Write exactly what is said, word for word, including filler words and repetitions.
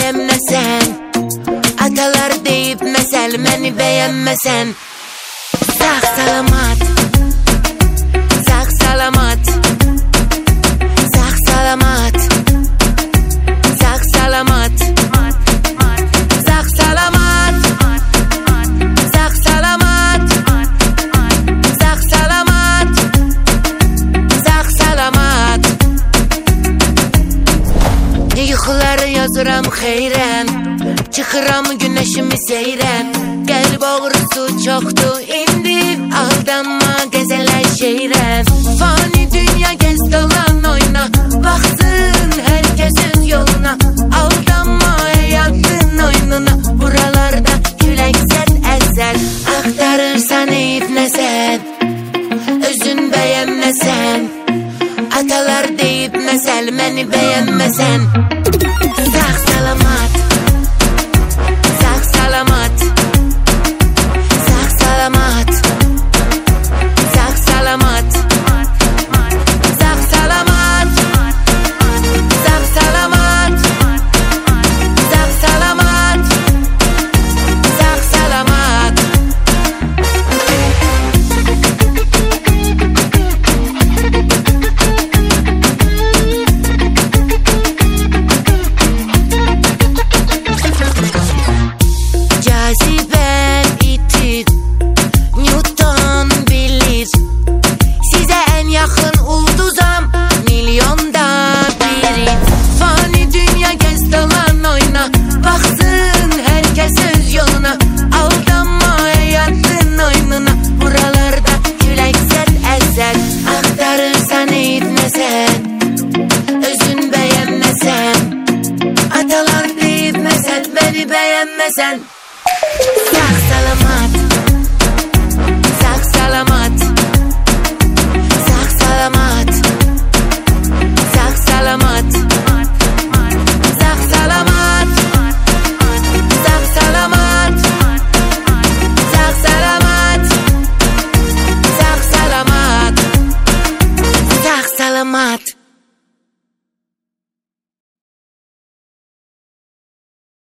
beğenmesen, atalar deyip mesel beni beğenmesen. Sağ salamat, sağ salamat, sağ salamat, sağ salamat, sağ salamat, sağ salamat, sağ salamat, sağ salamat. Yuxuları yazıram xeyrən, çıxıram güneşimi seyrən. Qəlb ağrısı çoxdur indi, aldanma gəzələşeyrən. Fani dünya gəz dolan oyna, baxsın hər kəs öz yoluna. Aldanma həyatın oyununa, buralarda külək səd əzəl. Axtarırsan eyib nəsən, özün bəyənməsən, atalar deyib məsəl məni beğenmesen. Sağ salamat, sağ salamat, sağ salamat, sağ salamat, sağ salamat, sağ salamat, sağ salamat, sağ salamat. Caziben itir, Newton bilir, size en yakın ulduzam, milyonda biri. Fani dünya gez dolan oyna, baksın herkes öz yoluna. Aldanma hayatın oyununa, buralarda külək səd əzəl. Axtarırsan eyitməsən, özün bəyənməsən, atalar deyib məsəl beni beğenmesen.